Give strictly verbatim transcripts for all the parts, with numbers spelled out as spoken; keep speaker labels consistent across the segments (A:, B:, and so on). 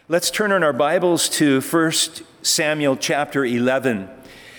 A: Let's turn on our Bibles to First Samuel chapter eleven.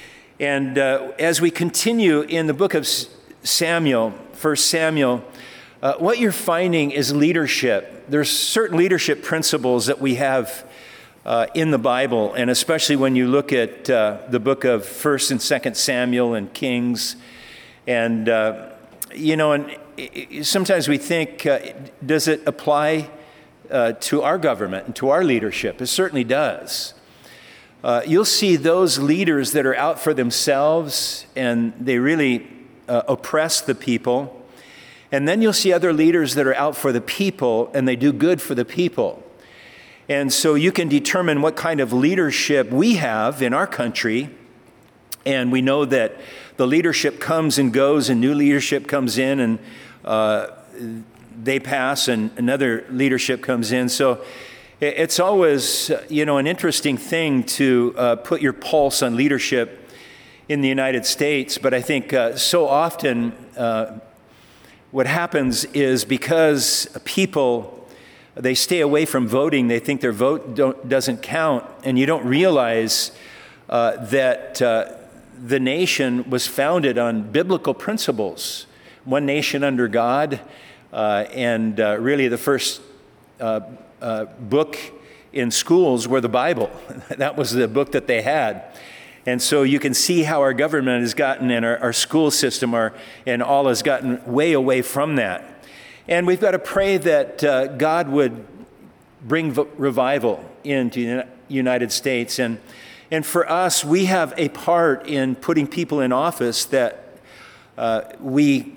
A: And uh, as we continue in the book of Samuel, First Samuel, uh, what you're finding is leadership. There's certain leadership principles that we have uh, in the Bible, and especially when you look at uh, the book of First and Second Samuel and Kings. And, uh, you know, and sometimes we think, uh, does it apply Uh, to our government and to our leadership? It certainly does. Uh, you'll see those leaders that are out for themselves and they really uh, oppress the people. And then you'll see other leaders that are out for the people and they do good for the people. And so you can determine what kind of leadership we have in our country. And we know that the leadership comes and goes and new leadership comes in and uh, they pass and another leadership comes in. So it's always, you know, an interesting thing to uh, put your pulse on leadership in the United States. But I think uh, so often uh, what happens is because people, they stay away from voting, they think their vote don't, doesn't count, and you don't realize uh, that uh, the nation was founded on biblical principles. One nation under God. Uh, and uh, really the first uh, uh, book in schools were the Bible. That was the book that they had. And so you can see how our government has gotten and our, our school system are, and all has gotten way away from that. And we've got to pray that uh, God would bring v- revival into the United States. And, and for us, we have a part in putting people in office that uh, we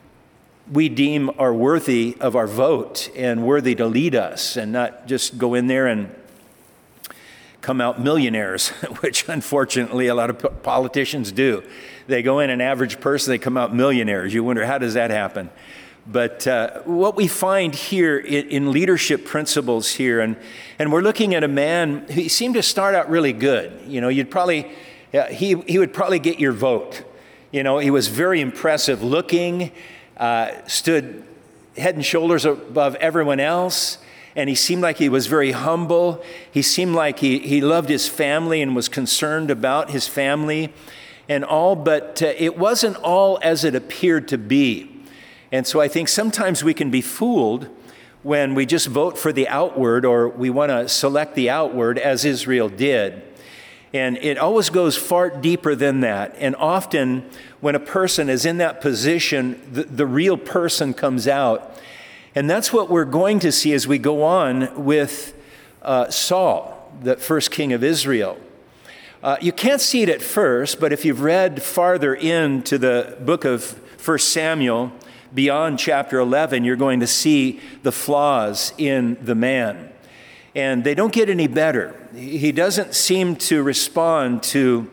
A: we deem are worthy of our vote and worthy to lead us and not just go in there and come out millionaires, which unfortunately a lot of politicians do. They go in an average person, they come out millionaires. You wonder, how does that happen? But uh, what we find here in, in leadership principles here, and, and we're looking at a man who seemed to start out really good. You know, you'd probably, uh, he, he would probably get your vote. You know, he was very impressive looking, Uh, stood head and shoulders above everyone else, and he seemed like he was very humble. He seemed like he, he loved his family and was concerned about his family and all, but uh, it wasn't all as it appeared to be. And so I think sometimes we can be fooled when we just vote for the outward, or we want to select the outward as Israel did. And it always goes far deeper than that. And often when a person is in that position, the, the real person comes out. And that's what we're going to see as we go on with uh, Saul, the first king of Israel. Uh, you can't see it at first, but if you've read farther into the book of First Samuel, beyond chapter eleven, you're going to see the flaws in the man. And they don't get any better. He doesn't seem to respond to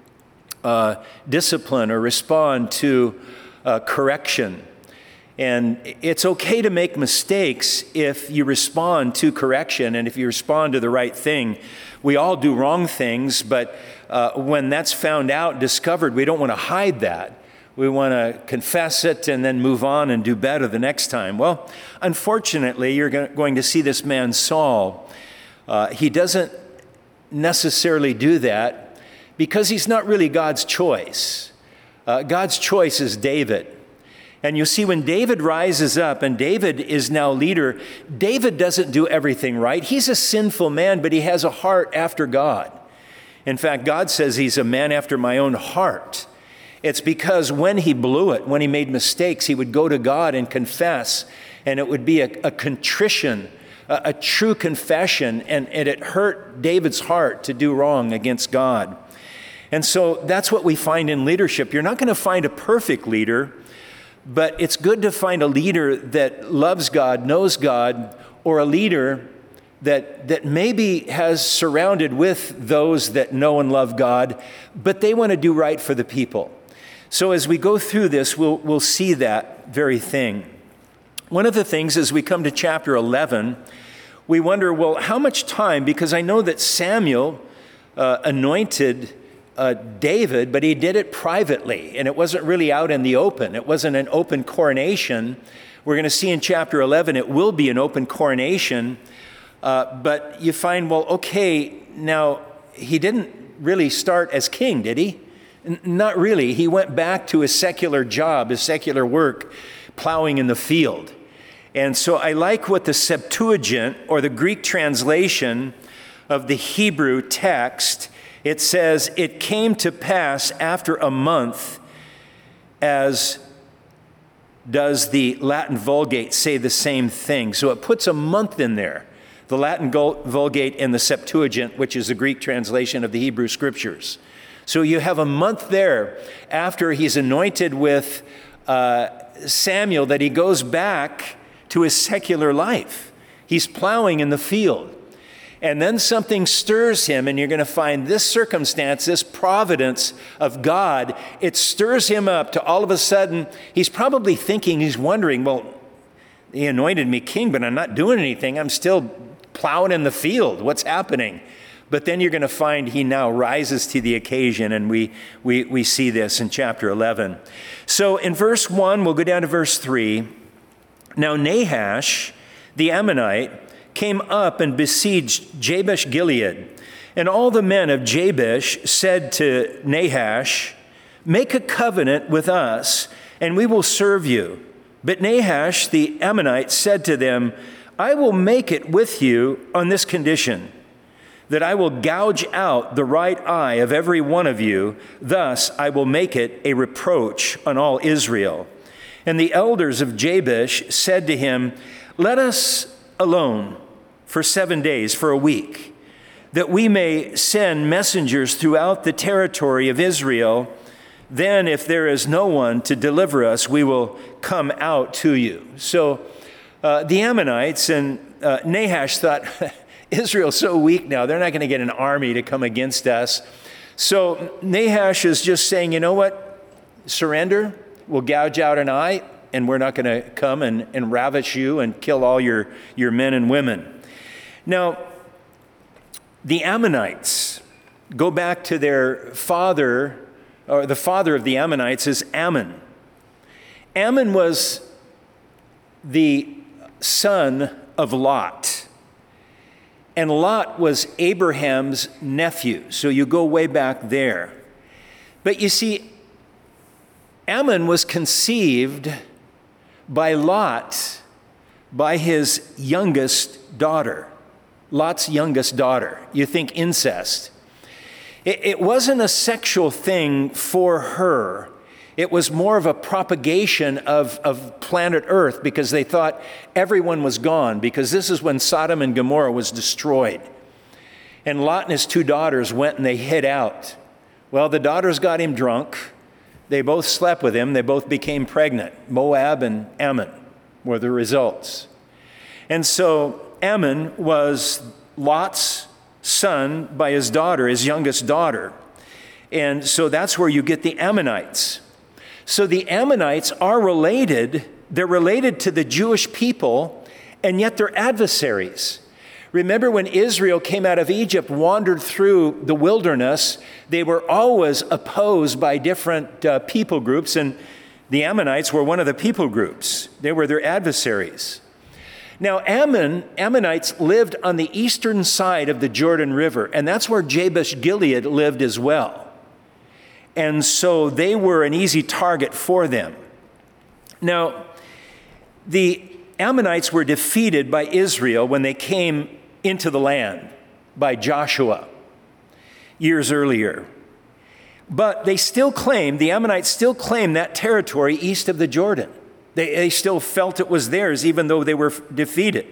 A: uh, discipline or respond to uh, correction. And it's okay to make mistakes if you respond to correction and if you respond to the right thing. We all do wrong things, but uh, when that's found out, discovered, we don't want to hide that. We want to confess it and then move on and do better the next time. Well, unfortunately, you're going to see this man Saul. Uh, he doesn't necessarily do that because he's not really God's choice. Uh, God's choice is David. And you'll see when David rises up and David is now leader, David doesn't do everything right. He's a sinful man, but he has a heart after God. In fact, God says he's a man after my own heart. It's because when he blew it, when he made mistakes, he would go to God and confess, and it would be a, a contrition, a, a true confession, and, and it hurt David's heart to do wrong against God. And so that's what we find in leadership. You're not going to find a perfect leader, but it's good to find a leader that loves God, knows God, or a leader that that maybe has surrounded with those that know and love God, but they want to do right for the people. So as we go through this, we'll we'll see that very thing. One of the things as we come to chapter eleven, we wonder, well, how much time? Because I know that Samuel uh, anointed uh, David, but he did it privately, and it wasn't really out in the open. It wasn't an open coronation. We're going to see in chapter eleven, it will be an open coronation. Uh, but you find, well, okay, now he didn't really start as king, did he? N- not really. He went back to his secular job, his secular work, plowing in the field. And so I like what the Septuagint, or the Greek translation of the Hebrew text, it says, it came to pass after a month, as does the Latin Vulgate say the same thing. So it puts a month in there. The Latin Vulgate and the Septuagint, which is the Greek translation of the Hebrew Scriptures. So you have a month there after he's anointed with uh, Samuel that he goes back to his secular life. He's plowing in the field. And then something stirs him, and you're going to find this circumstance, this providence of God, it stirs him up to all of a sudden, he's probably thinking, he's wondering, well, he anointed me king, but I'm not doing anything. I'm still plowing in the field. What's happening? But then you're going to find he now rises to the occasion, and we, we, we see this in chapter eleven. So in verse one, we'll go down to verse three. Now Nahash, the Ammonite, came up and besieged Jabesh Gilead. And all the men of Jabesh said to Nahash, make a covenant with us, and we will serve you. But Nahash the Ammonite said to them, I will make it with you on this condition, that I will gouge out the right eye of every one of you. Thus I will make it a reproach on all Israel. And the elders of Jabesh said to him, let us alone for seven days, for a week, that we may send messengers throughout the territory of Israel. Then if there is no one to deliver us, we will come out to you. So uh, the Ammonites and uh, Nahash thought, Israel's so weak now, they're not going to get an army to come against us. So Nahash is just saying, you know what, surrender, we'll gouge out an eye, and we're not going to come and, and ravish you and kill all your, your men and women. Now, the Ammonites go back to their father, or the father of the Ammonites is Ammon. Ammon was the son of Lot. And Lot was Abraham's nephew. So you go way back there. But you see, Ammon was conceived by Lot, by his youngest daughter. Lot's youngest daughter. You think incest. It, it wasn't a sexual thing for her. It was more of a propagation of, of planet Earth, because they thought everyone was gone, because this is when Sodom and Gomorrah was destroyed. And Lot and his two daughters went and they hid out. Well, the daughters got him drunk. They both slept with him. They both became pregnant. Moab and Ammon were the results. And so Ammon was Lot's son by his daughter, his youngest daughter. And so that's where you get the Ammonites. So the Ammonites are related. They're related to the Jewish people, and yet they're adversaries. Remember when Israel came out of Egypt, wandered through the wilderness, they were always opposed by different uh, people groups, and the Ammonites were one of the people groups. They were their adversaries. Now, Ammon, Ammonites lived on the eastern side of the Jordan River, and that's where Jabesh Gilead lived as well. And so they were an easy target for them. Now, the Ammonites were defeated by Israel when they came into the land by Joshua years earlier. But they still claimed, the Ammonites still claimed that territory east of the Jordan. They, they still felt it was theirs, even though they were defeated.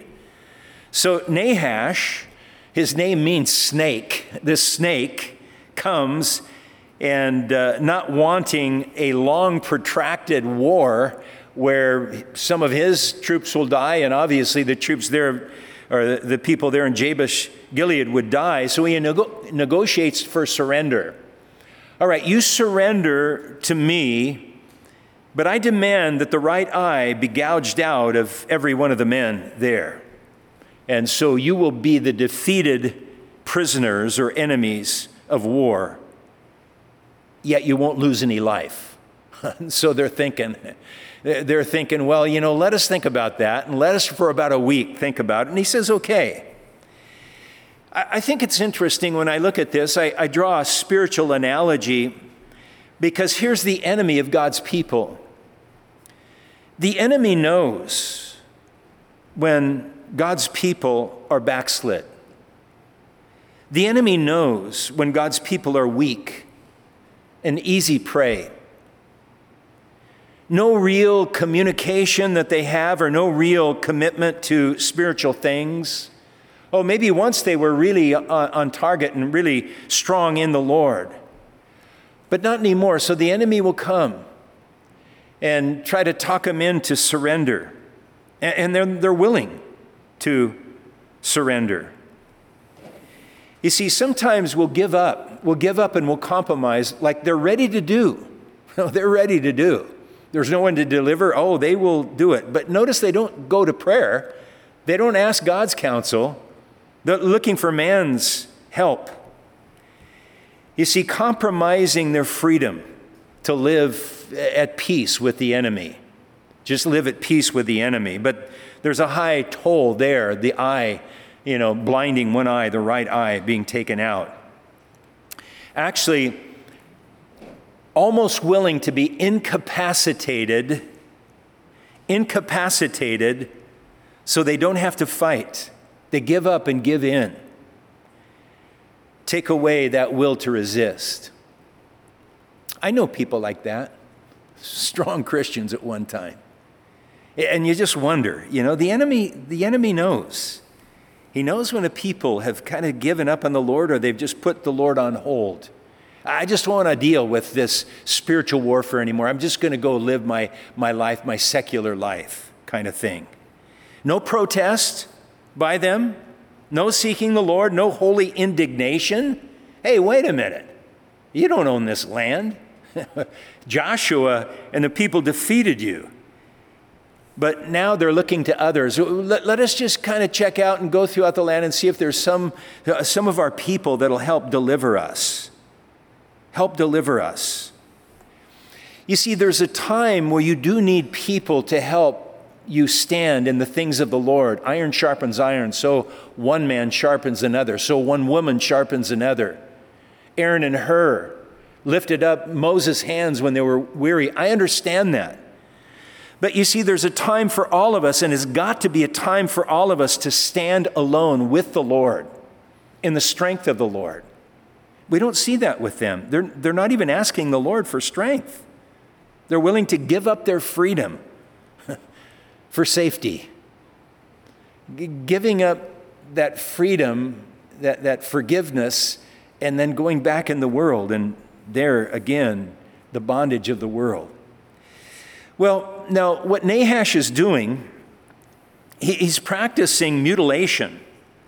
A: So Nahash, his name means snake. This snake comes and uh, not wanting a long, protracted war where some of his troops will die, and obviously the troops there, or the, the people there in Jabesh Gilead would die. So he nego- negotiates for surrender. All right, you surrender to me, but I demand that the right eye be gouged out of every one of the men there. And so you will be the defeated prisoners or enemies of war, yet you won't lose any life. So they're thinking, they're thinking, well, you know, let us think about that, and let us for about a week think about it. And he says, okay. I, I think it's interesting when I look at this, I, I draw a spiritual analogy because here's the enemy of God's people. The enemy knows when God's people are backslid. The enemy knows when God's people are weak and easy prey. No real communication that they have or no real commitment to spiritual things. Oh, maybe once they were really on, on target and really strong in the Lord, but not anymore. So the enemy will come and try to talk them into surrender. And, and they're, they're willing to surrender. You see, sometimes we'll give up. We'll give up and we'll compromise like they're ready to do. They're ready to do. There's no one to deliver. Oh, they will do it. But notice they don't go to prayer. They don't ask God's counsel. They're looking for man's help. You see, compromising their freedom to live at peace with the enemy. Just live at peace with the enemy. But there's a high toll there, the eye, you know, blinding one eye, the right eye being taken out. Actually, almost willing to be incapacitated, incapacitated so they don't have to fight. They give up and give in. Take away that will to resist. I know people like that, strong Christians at one time. And you just wonder, you know, the enemy, the enemy knows. He knows when a people have kind of given up on the Lord or they've just put the Lord on hold. I just don't want to deal with this spiritual warfare anymore. I'm just going to go live my, my life, my secular life kind of thing. No protest by them. No seeking the Lord. No holy indignation. Hey, wait a minute. You don't own this land. Joshua and the people defeated you. But now they're looking to others. Let, let us just kind of check out and go throughout the land and see if there's some, some of our people that'll help deliver us. Help deliver us. You see, there's a time where you do need people to help you stand in the things of the Lord. Iron sharpens iron, so one man sharpens another, so one woman sharpens another. Aaron and Hur lifted up Moses' hands when they were weary. I understand that. But you see, there's a time for all of us, and it's got to be a time for all of us to stand alone with the Lord in the strength of the Lord. We don't see that with them. They're, they're not even asking the Lord for strength. They're willing to give up their freedom for safety. G- giving up that freedom, that, that forgiveness, and then going back in the world, and there again, the bondage of the world. Well, now what Nahash is doing, he, he's practicing mutilation.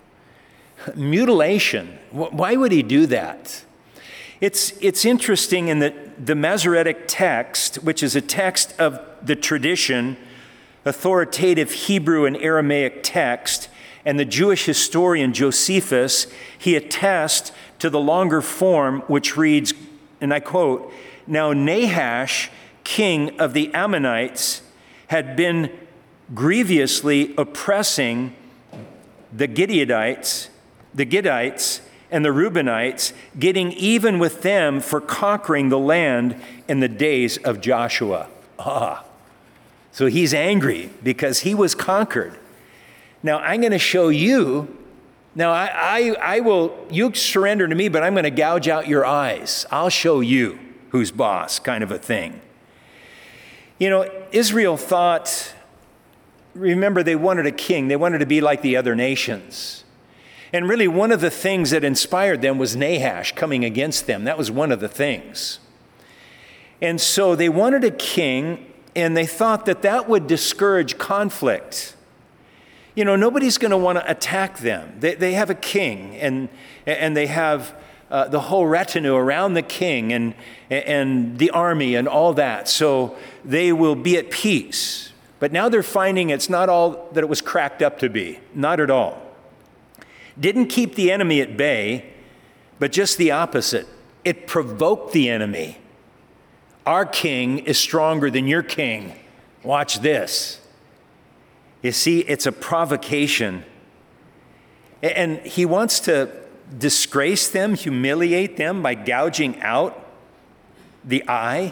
A: Mutilation. Why would he do that? It's, it's interesting in the, the Masoretic text, which is a text of the tradition, authoritative Hebrew and Aramaic text, and the Jewish historian Josephus, he attests to the longer form, which reads, and I quote, "Now Nahash, king of the Ammonites, had been grievously oppressing the Gileadites, the Gittites, and the Reubenites, getting even with them for conquering the land in the days of Joshua." Ah, so he's angry because he was conquered. Now I'm going to show you, now I, I, I will, you surrender to me, but I'm going to gouge out your eyes. I'll show you who's boss, kind of a thing. You know, Israel thought, remember, they wanted a king. They wanted to be like the other nations. And really, one of the things that inspired them was Nahash coming against them. That was one of the things. And so they wanted a king, and they thought that that would discourage conflict. You know, nobody's going to want to attack them. They, they have a king, and, and they have uh, the whole retinue around the king and, and the army and all that. So they will be at peace. But now they're finding it's not all that it was cracked up to be. Not at all. Didn't keep the enemy at bay, but just the opposite. It provoked the enemy. Our king is stronger than your king. Watch this. You see, it's a provocation. And he wants to disgrace them, humiliate them by gouging out the eye.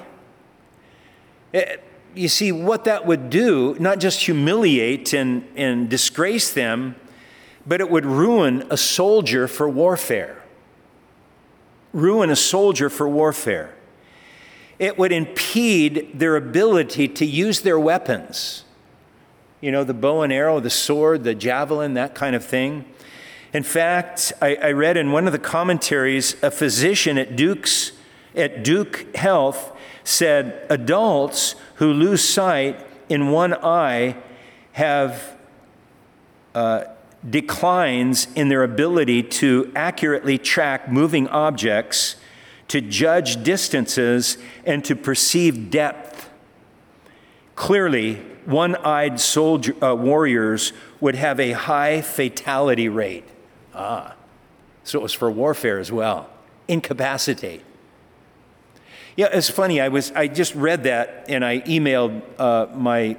A: You see, what that would do, not just humiliate and, and disgrace them, but it would ruin a soldier for warfare. Ruin a soldier for warfare. It would impede their ability to use their weapons. You know, the bow and arrow, the sword, the javelin, that kind of thing. In fact, I, I read in one of the commentaries, a physician at Duke's, at Duke Health said, adults who lose sight in one eye have uh, declines in their ability to accurately track moving objects, to judge distances, and to perceive depth. Clearly, one-eyed soldier, uh, warriors would have a high fatality rate. Ah, so it was for warfare as well. Incapacitate. Yeah, it's funny. I was I just read that and I emailed uh, my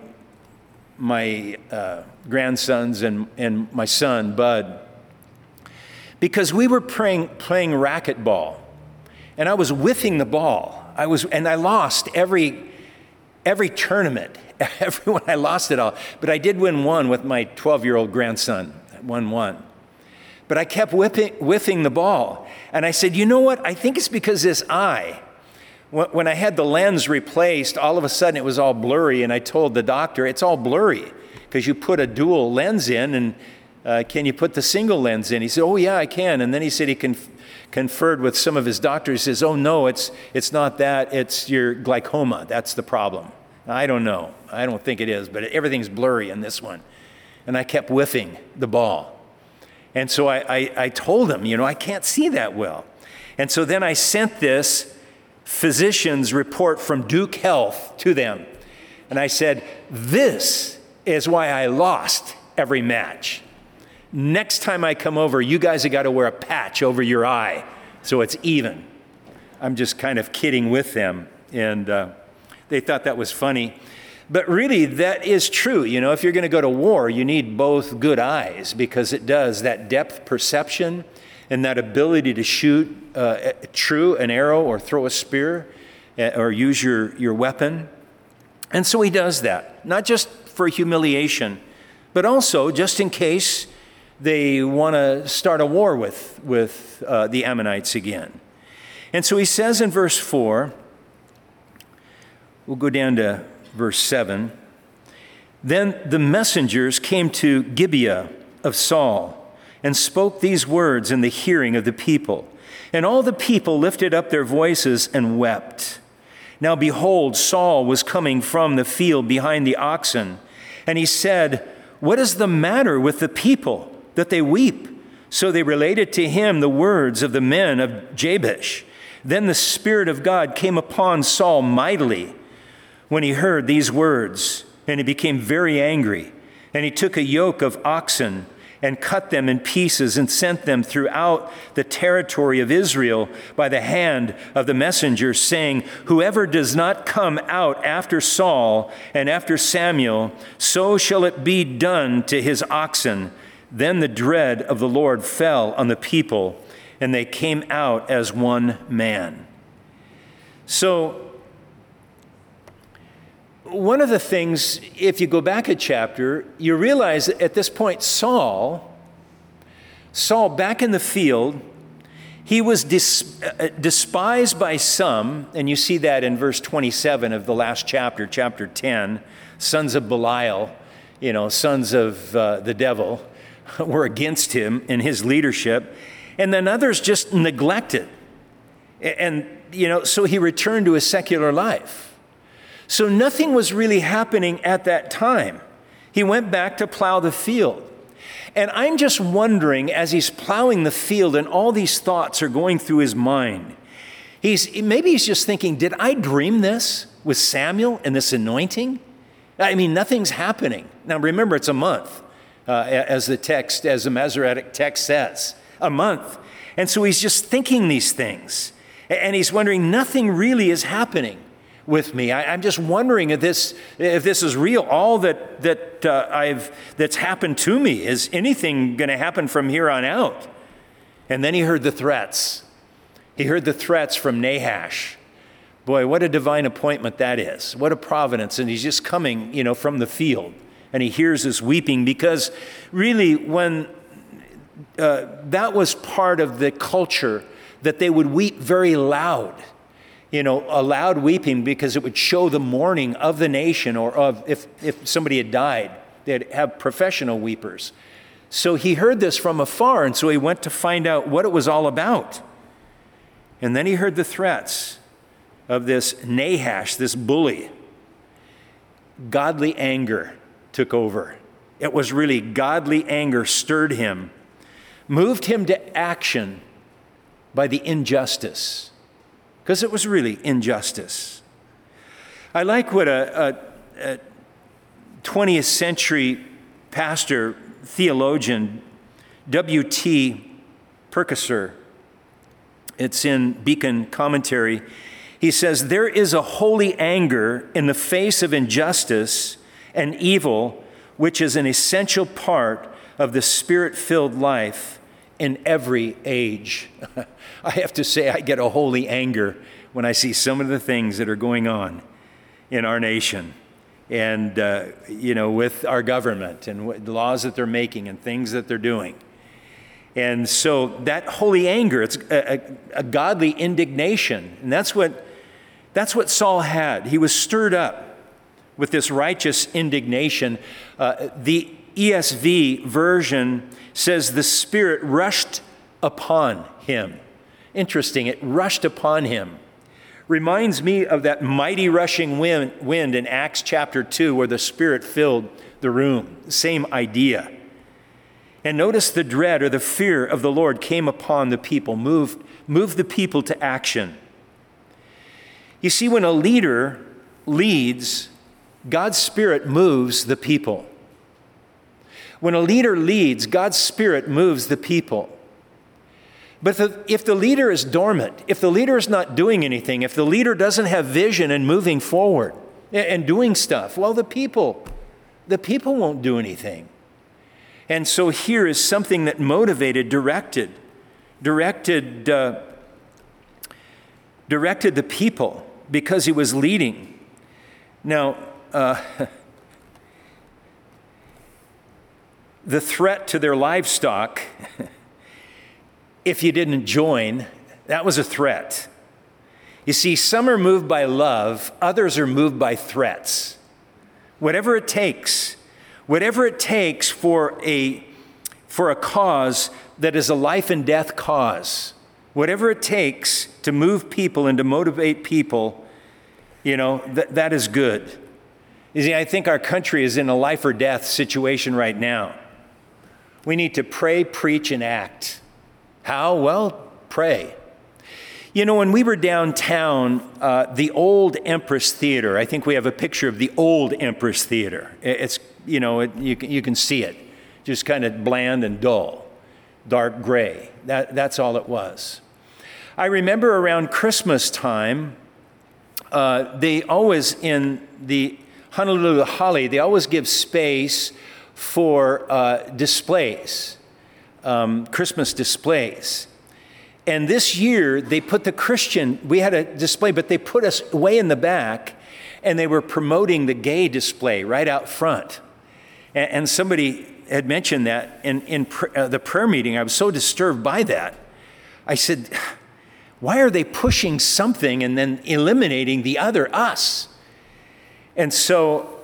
A: my uh, grandsons and and my son Bud, because we were playing playing racquetball, and I was whiffing the ball. I was and I lost every every tournament. Everyone, I lost it all. But I did win one with my twelve-year-old grandson. I won one. But I kept whipping, whiffing the ball. And I said, you know what? I think it's because this eye, when I had the lens replaced, all of a sudden it was all blurry. And I told the doctor, it's all blurry because you put a dual lens in. And uh, can you put the single lens in? He said, oh, yeah, I can. And then he said he conf- conferred with some of his doctors. He says, oh, no, it's it's not that. It's your glaucoma. That's the problem. I don't know. I don't think it is, but everything's blurry in this one. And I kept whiffing the ball. And so I, I, I told him, you know, I can't see that well. And so then I sent this physician's report from Duke Health to them. And I said, this is why I lost every match. Next time I come over, you guys have got to wear a patch over your eye so it's even. I'm just kind of kidding with them. And uh, they thought that was funny. But really, that is true. You know, if you're going to go to war, you need both good eyes, because it does that depth perception and that ability to shoot uh, true an arrow or throw a spear or use your, your weapon. And so he does that, not just for humiliation, but also just in case they want to start a war with, with uh, the Ammonites again. And so he says in verse four, we'll go down to verse seven. Then the messengers came to Gibeah of Saul and spoke these words in the hearing of the people. And all the people lifted up their voices and wept. Now behold, Saul was coming from the field behind the oxen. And he said, what is the matter with the people that they weep? So they related to him the words of the men of Jabesh. Then the Spirit of God came upon Saul mightily when he heard these words, and he became very angry. And he took a yoke of oxen and cut them in pieces and sent them throughout the territory of Israel by the hand of the messengers, saying, whoever does not come out after Saul and after Samuel, so shall it be done to his oxen. Then the dread of the Lord fell on the people, and they came out as one man. So, one of the things, if you go back a chapter, you realize that at this point, Saul, Saul back in the field, he was dis, uh, despised by some, and you see that in verse twenty-seven of the last chapter, chapter ten, sons of Belial, you know, sons of uh, the devil, were against him in his leadership, and then others just neglected. And, you know, so he returned to his secular life. So nothing was really happening at that time. He went back to plow the field. And I'm just wondering, as he's plowing the field and all these thoughts are going through his mind, he's maybe he's just thinking, did I dream this with Samuel and this anointing? I mean, nothing's happening. Now remember, it's a month, uh, as the text, as the Masoretic text says, a month. And so he's just thinking these things. And he's wondering, nothing really is happening. with me. I, I'm just wondering if this if this is real. All that that uh, I've that's happened to me, is anything going to happen from here on out? And then he heard the threats. He heard the threats from Nahash. Boy, what a divine appointment that is! What a providence! And he's just coming, you know, from the field, and he hears this weeping, because really, when uh, that was part of the culture, that they would weep very loud. You know, a loud weeping, because it would show the mourning of the nation, or of if, if somebody had died, they'd have professional weepers. So he heard this from afar, and so he went to find out what it was all about. And then he heard the threats of this Nahash, this bully. Godly anger took over. It was really godly anger stirred him, moved him to action by the injustice. Because it was really injustice. I like what a, a, a twentieth century pastor, theologian, W T Perkisser, it's in Beacon Commentary, he says, "There is a holy anger in the face of injustice and evil, which is an essential part of the Spirit-filled life in every age." I have to say, I get a holy anger when I see some of the things that are going on in our nation, and uh, you know, with our government, and what, the laws that they're making and things that they're doing. And so that holy anger, it's a, a, a godly indignation, and that's what that's what Saul had. He was stirred up with this righteous indignation. Uh, the E S V version says the Spirit rushed upon him. Interesting, it rushed upon him. Reminds me of that mighty rushing wind, wind in Acts chapter two, where the Spirit filled the room. Same idea. And notice the dread or the fear of the Lord came upon the people, moved, moved the people to action. You see, when a leader leads, God's Spirit moves the people. When a leader leads, God's Spirit moves the people. But if the, if the leader is dormant, if the leader is not doing anything, if the leader doesn't have vision and moving forward and doing stuff, well, the people, the people won't do anything. And so here is something that motivated, directed, directed, uh, directed the people, because he was leading. Now, uh, the threat to their livestock, if you didn't join, that was a threat. You see, some are moved by love, others are moved by threats. Whatever it takes, whatever it takes for a, for a cause that is a life and death cause, whatever it takes to move people and to motivate people, you know, th- that is good. You see, I think our country is in a life or death situation right now. We need to pray, preach, and act. How? Well, pray. You know, when we were downtown, uh, the old Empress Theater, I think we have a picture of the old Empress Theater. It's, you know, it, you, you can see it, just kind of bland and dull, dark gray. That, that's all it was. I remember around Christmas time, uh, they always, in the Honolulu Holly, they always give space for uh, displays. Um, Christmas displays. And this year, they put the Christian, we had a display, but they put us way in the back, and they were promoting the gay display right out front. And, and somebody had mentioned that in, in pr- uh, the prayer meeting. I was so disturbed by that. I said, why are they pushing something and then eliminating the other, us? And so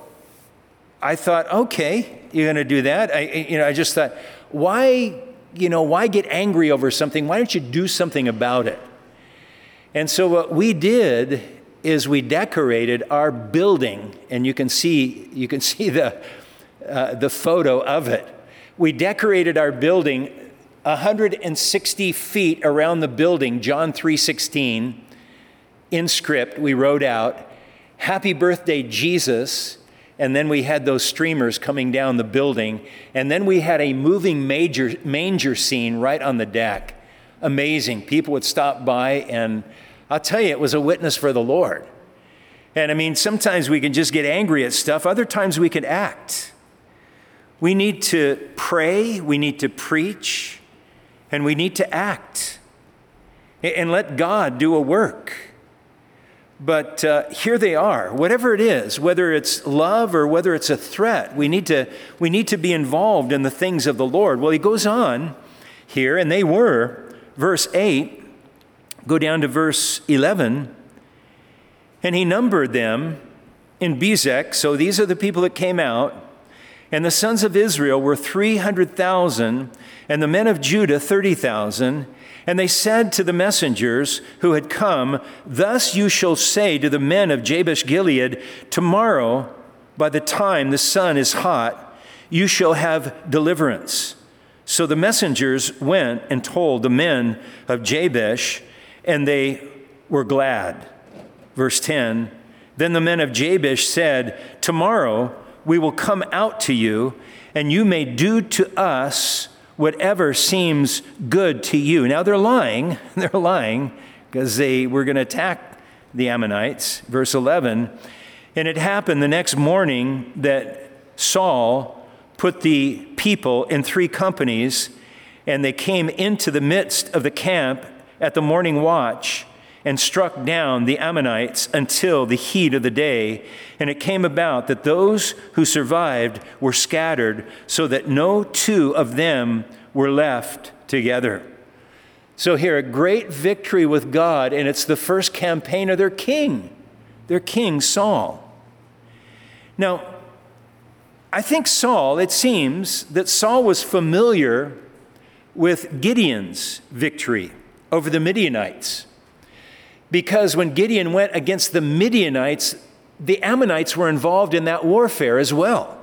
A: I thought, okay, you're going to do that? I, you know, I just thought, why... You know, why get angry over something? Why don't you do something about it? And so what we did is we decorated our building, and you can see you can see the uh, the photo of it. We decorated our building one hundred sixty feet around the building. John three sixteen, in script, we wrote out, "Happy birthday, Jesus." And then we had those streamers coming down the building. And then we had a moving major, manger scene right on the deck. Amazing. People would stop by, and I'll tell you, it was a witness for the Lord. And I mean, sometimes we can just get angry at stuff. Other times we can act. We need to pray, we need to preach, and we need to act. And let God do a work. But uh, here they are. Whatever it is, whether it's love or whether it's a threat, we need to we need to be involved in the things of the Lord. Well, he goes on here, and they were, verse eight, go down to verse eleven, and he numbered them in Bezek. So these are the people that came out. And the sons of Israel were three hundred thousand, and the men of Judah thirty thousand. And they said to the messengers who had come, "Thus you shall say to the men of Jabesh Gilead, tomorrow, by the time the sun is hot, you shall have deliverance." So the messengers went and told the men of Jabesh, and they were glad. Verse ten, then the men of Jabesh said, "Tomorrow we will come out to you, and you may do to us whatever seems good to you." Now they're lying. They're lying because they were going to attack the Ammonites. Verse eleven, and it happened the next morning that Saul put the people in three companies, and they came into the midst of the camp at the morning watch and struck down the Ammonites until the heat of the day. And it came about that those who survived were scattered, so that no two of them were left together. So here, a great victory with God, and it's the first campaign of their king, their king Saul. Now, I think Saul, it seems that Saul was familiar with Gideon's victory over the Midianites. Because when Gideon went against the Midianites, the Ammonites were involved in that warfare as well.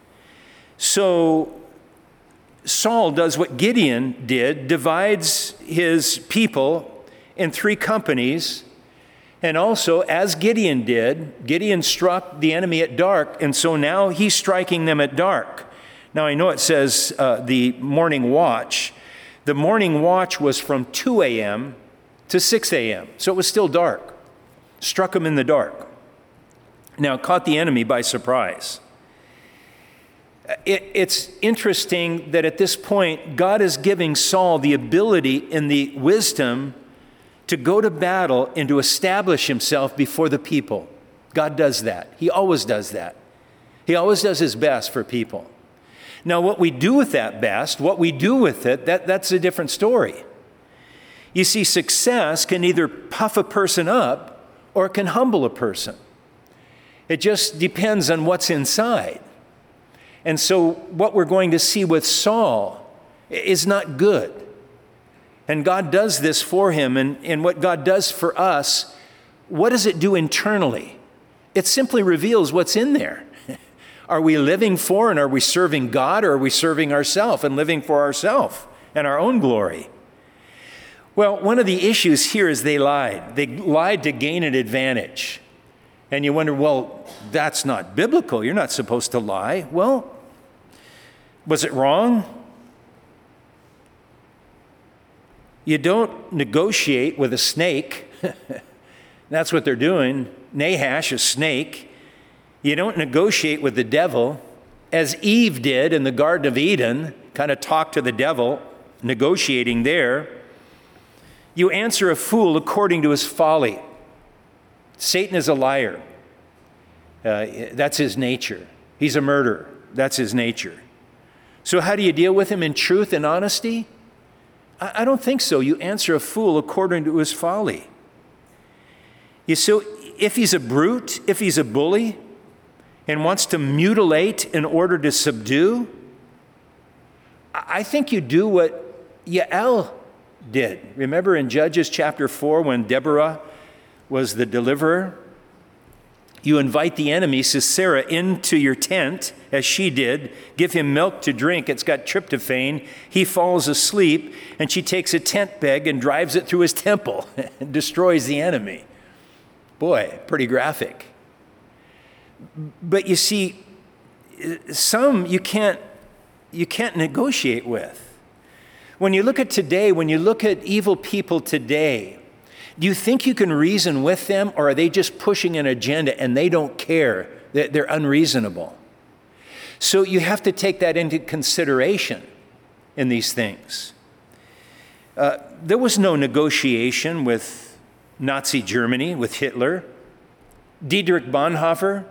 A: So Saul does what Gideon did, divides his people in three companies, and also, as Gideon did, Gideon struck the enemy at dark, and so now he's striking them at dark. Now I know it says uh, the morning watch. The morning watch was from two a.m. to six a.m., so it was still dark. Struck him in the dark. Now, caught the enemy by surprise. It, it's interesting that at this point, God is giving Saul the ability and the wisdom to go to battle and to establish himself before the people. God does that. He always does that. He always does his best for people. Now, what we do with that best, what we do with it, that, that's a different story. You see, success can either puff a person up or it can humble a person. It just depends on what's inside. And so what we're going to see with Saul is not good. And God does this for him. And, and what God does for us, what does it do internally? It simply reveals what's in there. Are we living for and are we serving God, or are we serving ourselves and living for ourselves and our own glory? Well, one of the issues here is they lied. They lied to gain an advantage. And you wonder, well, that's not biblical. You're not supposed to lie. Well, was it wrong? You don't negotiate with a snake. That's what they're doing. Nahash, a snake. You don't negotiate with the devil, as Eve did in the Garden of Eden, kind of talk to the devil, negotiating there. You answer a fool according to his folly. Satan is a liar. Uh, that's his nature. He's a murderer. That's his nature. So how do you deal with him? In truth and honesty? I, I don't think so. You answer a fool according to his folly. You so if he's a brute, if he's a bully, and wants to mutilate in order to subdue, I think you do what Yael did. Remember in Judges chapter four when Deborah was the deliverer? You invite the enemy, Sisera, into your tent, as she did, give him milk to drink. It's got tryptophan. He falls asleep, and she takes a tent peg and drives it through his temple and destroys the enemy. Boy, pretty graphic. But you see, some you can't you can't negotiate with. When you look at today, when you look at evil people today, Do you think you can reason with them, or are they just pushing an agenda and they don't care? They're unreasonable. So you have to take that into consideration in these things. Uh, there was no negotiation with Nazi Germany, with Hitler. Dietrich Bonhoeffer,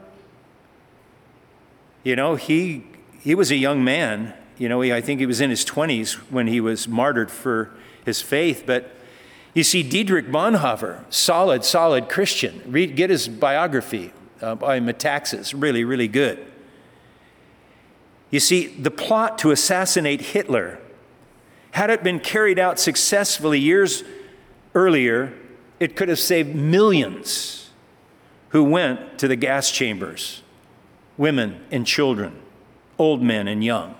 A: you know, he he was a young man. You know, he, I think he was in his twenties when he was martyred for his faith. But you see, Dietrich Bonhoeffer, solid, solid Christian. Read, get his biography uh, by Metaxas, really, really good. You see, the plot to assassinate Hitler, had it been carried out successfully years earlier, it could have saved millions who went to the gas chambers, women and children, old men and young.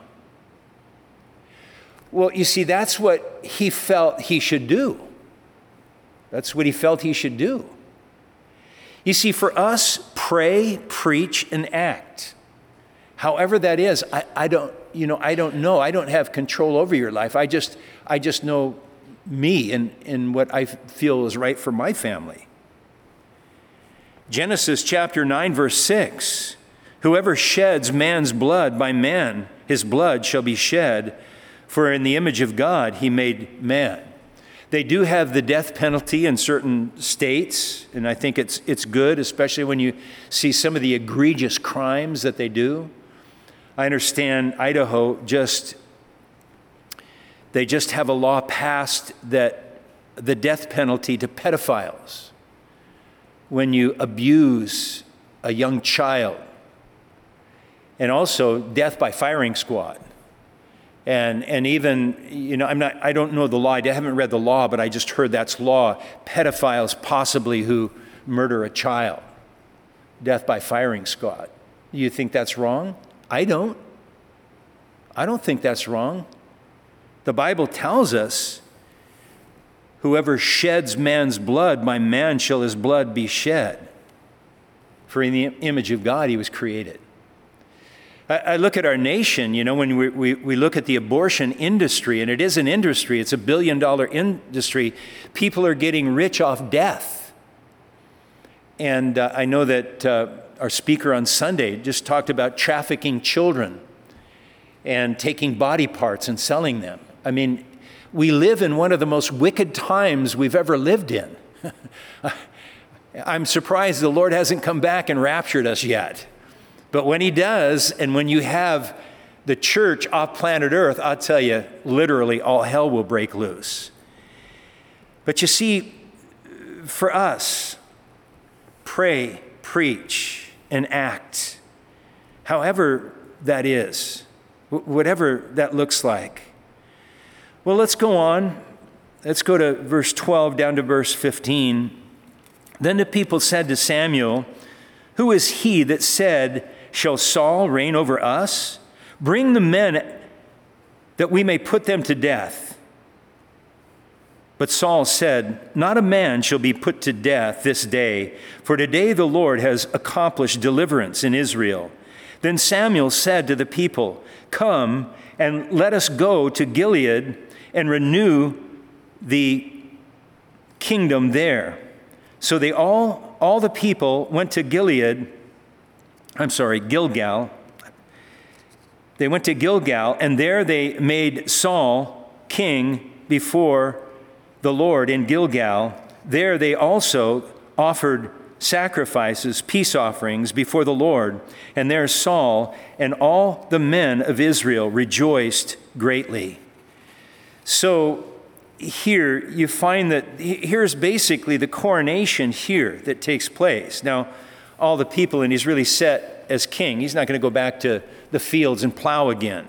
A: Well, you see, that's what he felt he should do. That's what he felt he should do. You see, for us, pray, preach, and act. However that is, I, I don't, you know, I don't know. I don't have control over your life. I just, I just know me and, and what I feel is right for my family. Genesis chapter nine, verse six, whoever sheds man's blood, by man his blood shall be shed, for in the image of God he made man. They do have the death penalty in certain states, and I think it's it's good, especially when you see some of the egregious crimes that they do. I understand Idaho just, they just have a law passed that the death penalty to pedophiles, when you abuse a young child, and also death by firing squad. And and even, you know, I'm not, I don't know the law, I haven't read the law, but I just heard that's law. Pedophiles possibly who murder a child, death by firing squad. You think that's wrong? I don't. I don't think that's wrong. The Bible tells us, whoever sheds man's blood, by man shall his blood be shed. For in the image of God he was created. I look at our nation, you know, when we, we, we look at the abortion industry, and it is an industry, it's a billion dollar industry, people are getting rich off death. And uh, I know that uh, our speaker on Sunday just talked about trafficking children and taking body parts and selling them. I mean, we live in one of the most wicked times we've ever lived in. I'm surprised the Lord hasn't come back and raptured us yet. But when he does, and when you have the church off planet Earth, I'll tell you, literally all hell will break loose. But you see, for us, pray, preach, and act, however that is, whatever that looks like. Well, let's go on. Let's go to verse twelve down to verse fifteen. Then the people said to Samuel, "Who is he that said, 'Shall Saul reign over us?' Bring the men that we may put them to death." But Saul said, "Not a man shall be put to death this day, for today the Lord has accomplished deliverance in Israel." Then Samuel said to the people, "Come and let us go to Gilead and renew the kingdom there." So they all, all the people went to Gilead, I'm sorry, Gilgal. They went to Gilgal, and there they made Saul king before the Lord in Gilgal. There they also offered sacrifices, peace offerings before the Lord. And there Saul and all the men of Israel rejoiced greatly. So here you find that here's basically the coronation here that takes place. Now, all the people, and he's really set as king. He's not going to go back to the fields and plow again.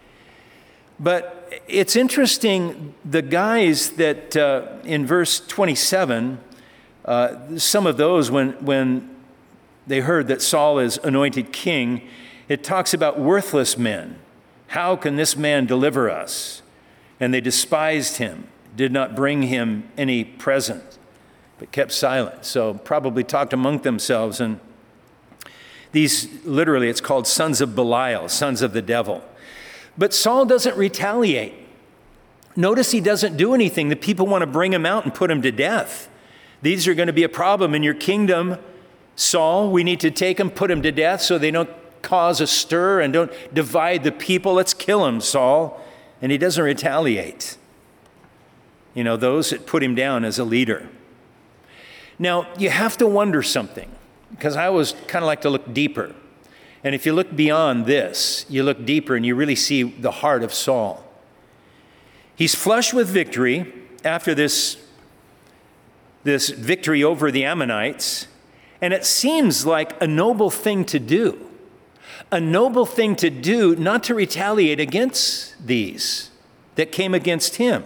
A: But it's interesting, the guys that uh, in verse twenty-seven, uh, some of those, when, when they heard that Saul is anointed king, it talks about worthless men. How can this man deliver us? And they despised him, did not bring him any present, but kept silent. So probably talked among themselves. And these, literally, it's called sons of Belial, sons of the devil. But Saul doesn't retaliate. Notice he doesn't do anything. The people want to bring him out and put him to death. These are going to be a problem in your kingdom, Saul. We need to take them, put them to death so they don't cause a stir and don't divide the people. Let's kill him, Saul. And he doesn't retaliate. You know, those that put him down as a leader. Now, you have to wonder something, because I always kind of like to look deeper. And if you look beyond this, you look deeper and you really see the heart of Saul. He's flushed with victory after this, this victory over the Ammonites, and it seems like a noble thing to do. A noble thing to do, not to retaliate against these that came against him.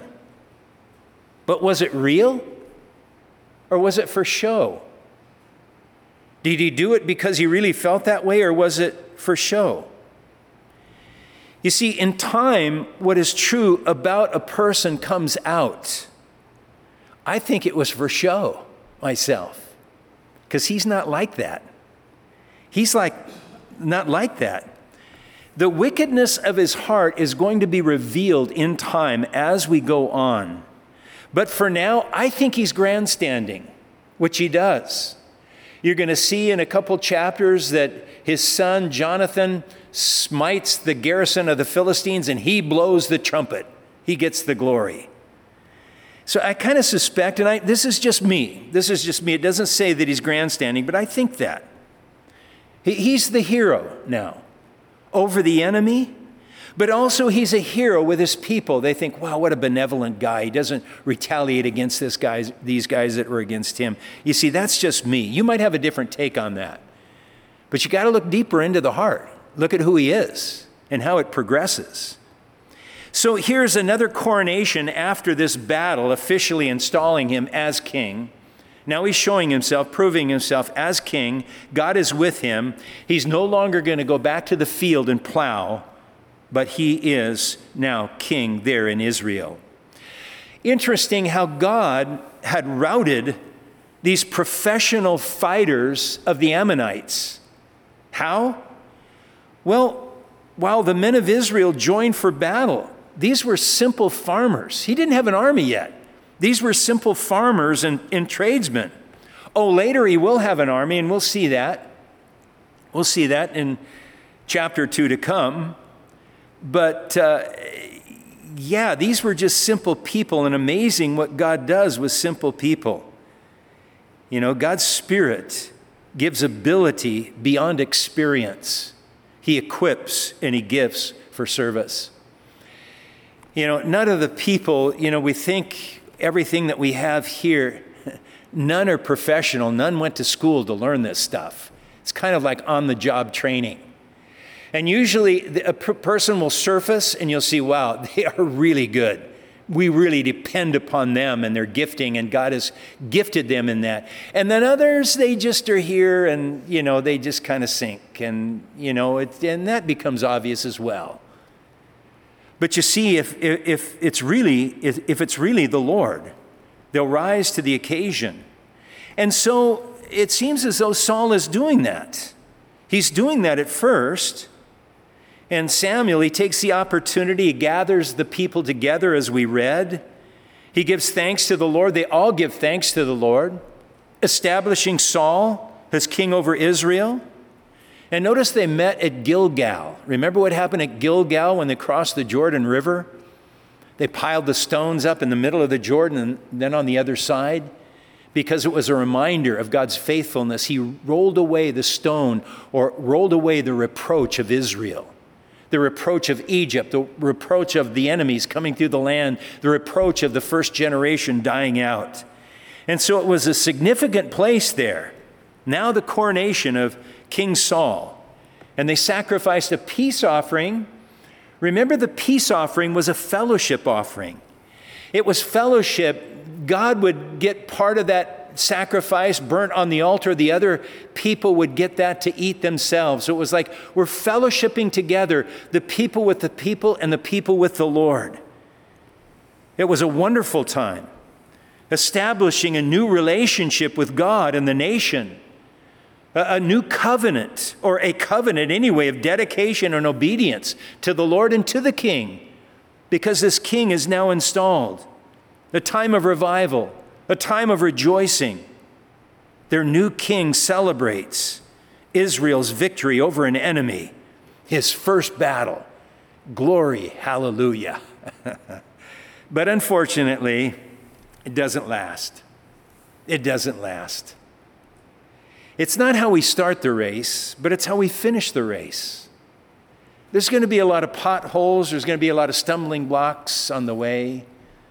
A: But was it real? Or was it for show? Did he do it because he really felt that way, or was it for show? You see, in time, what is true about a person comes out. I think it was for show, myself, because he's not like that. He's like, not like that. The wickedness of his heart is going to be revealed in time as we go on. But for now, I think he's grandstanding, which he does. You're going to see in a couple chapters that his son Jonathan smites the garrison of the Philistines and he blows the trumpet. He gets the glory. So I kind of suspect, and I, this is just me. This is just me. It doesn't say that he's grandstanding, but I think that. He, he's the hero now over the enemy, but also he's a hero with his people. They think, wow, what a benevolent guy. He doesn't retaliate against this guys, these guys that were against him. You see, that's just me. You might have a different take on that. But you got to look deeper into the heart. Look at who he is and how it progresses. So here's another coronation after this battle, officially installing him as king. Now he's showing himself, proving himself as king. God is with him. He's no longer going to go back to the field and plow, but he is now king there in Israel. Interesting how God had routed these professional fighters of the Ammonites. How? Well, while the men of Israel joined for battle, these were simple farmers. He didn't have an army yet. These were simple farmers and, and tradesmen. Oh, later he will have an army, and we'll see that. We'll see that in chapter two to come. But uh, yeah, these were just simple people, and amazing what God does with simple people. You know, God's Spirit gives ability beyond experience. He equips and he gives for service. You know, none of the people, you know, we think everything that we have here, none are professional. None went to school to learn this stuff. It's kind of like on-the-job training. And usually a person will surface and you'll see, wow, they are really good. We really depend upon them and their gifting, and God has gifted them in that. And then others, they just are here and, you know, they just kind of sink. And, you know, it, and that becomes obvious as well. But you see, if, if, it's really, if, if it's really the Lord, they'll rise to the occasion. And so it seems as though Saul is doing that. He's doing that at first. And Samuel, he takes the opportunity, he gathers the people together as we read. He gives thanks to the Lord. They all give thanks to the Lord, establishing Saul as king over Israel. And notice they met at Gilgal. Remember what happened at Gilgal when they crossed the Jordan River? They piled the stones up in the middle of the Jordan and then on the other side. Because it was a reminder of God's faithfulness, he rolled away the stone, or rolled away the reproach of Israel. The reproach of Egypt, the reproach of the enemies coming through the land, the reproach of the first generation dying out. And so it was a significant place there. Now the coronation of King Saul. And they sacrificed a peace offering. Remember, the peace offering was a fellowship offering. It was fellowship. God would get part of that sacrifice burnt on the altar. The other people would get that to eat themselves. So it was like we're fellowshipping together, the people with the people and the people with the Lord. It was a wonderful time, establishing a new relationship with God and the nation, a, a new covenant, or a covenant anyway, of dedication and obedience to the Lord and to the King, because this King is now installed. The time of revival, a time of rejoicing. Their new king celebrates Israel's victory over an enemy, his first battle. Glory, hallelujah. But unfortunately, it doesn't last. It doesn't last. It's not how we start the race, but it's how we finish the race. There's going to be a lot of potholes. There's going to be a lot of stumbling blocks on the way.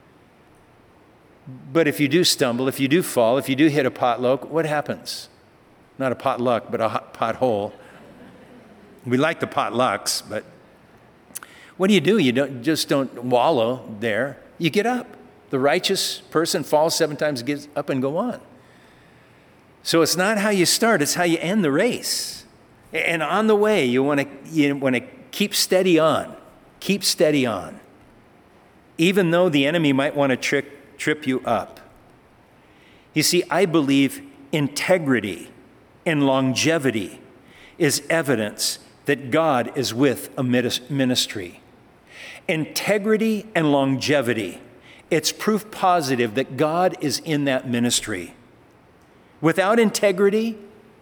A: But if you do stumble, if you do fall, if you do hit a potluck, what happens? Not a potluck, but a hot pothole. We like the potlucks, but what do you do? You don't just don't wallow there. You get up. The righteous person falls seven times, gets up and go on. So it's not how you start, it's how you end the race. And on the way, you want to you want to keep steady on. Keep steady on. Even though the enemy might want to trick trip you up. You see, I believe integrity and longevity is evidence that God is with a ministry. Integrity and longevity, it's proof positive that God is in that ministry. Without integrity,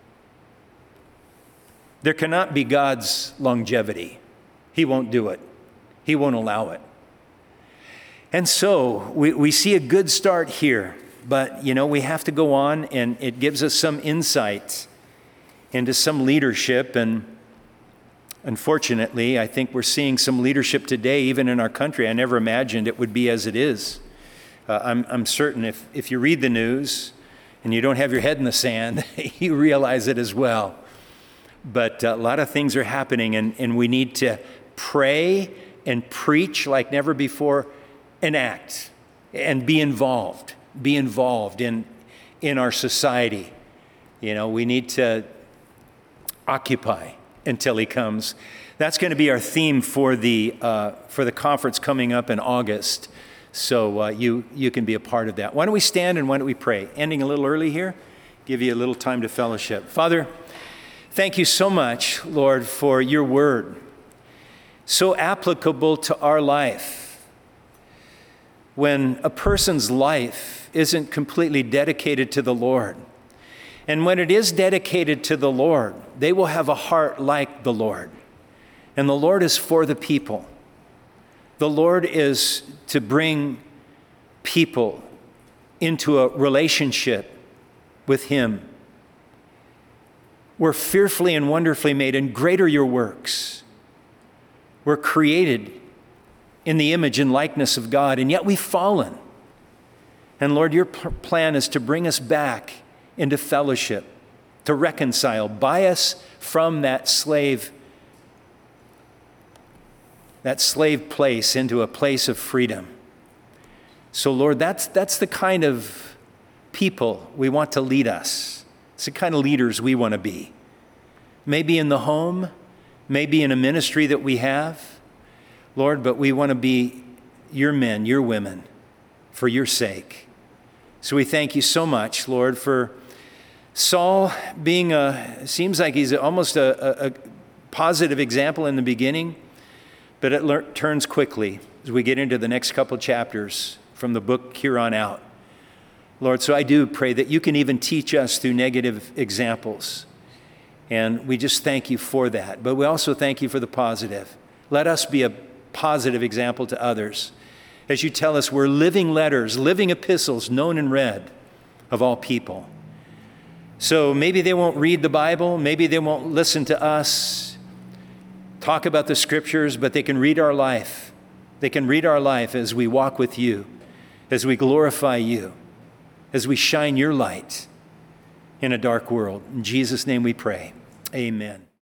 A: there cannot be God's longevity. He won't do it. He won't allow it. And so we, we see a good start here, but you know, we have to go on, and it gives us some insight into some leadership. And unfortunately, I think we're seeing some leadership today, even in our country. I never imagined it would be as it is. Uh, I'm, I'm certain if, if you read the news and you don't have your head in the sand, you realize it as well. But a lot of things are happening, and, and we need to pray and preach like never before, and act and be involved, be involved in, in our society. You know, we need to occupy until he comes. That's going to be our theme for the, uh, for the conference coming up in August. So uh, you, you can be a part of that. Why don't we stand and why don't we pray? Ending a little early here, give you a little time to fellowship. Father, thank you so much, Lord, for your word, so applicable to our life. When a person's life isn't completely dedicated to the Lord, and when it is dedicated to the Lord, they will have a heart like the Lord. And the Lord is for the people. The Lord is to bring people into a relationship with him. We're fearfully and wonderfully made, and great are your works. We're created in the image and likeness of God, and yet we've fallen. And Lord, your p- plan is to bring us back into fellowship, to reconcile, buy us from that slave, that slave place into a place of freedom. So Lord, that's, that's the kind of people we want to lead us. It's the kind of leaders we want to be. Maybe in the home, maybe in a ministry that we have, Lord, but we want to be your men, your women, for your sake. So we thank you so much, Lord, for Saul being a, seems like he's almost a, a, a positive example in the beginning, but it lear- turns quickly as we get into the next couple chapters from the book here on out. Lord, so I do pray that you can even teach us through negative examples. And we just thank you for that. But we also thank you for the positive. Let us be a positive example to others. As you tell us, we're living letters, living epistles, known and read of all people. So maybe they won't read the Bible, maybe they won't listen to us talk about the scriptures, but they can read our life. They can read our life as we walk with you, as we glorify you, as we shine your light in a dark world. In Jesus' name we pray. Amen.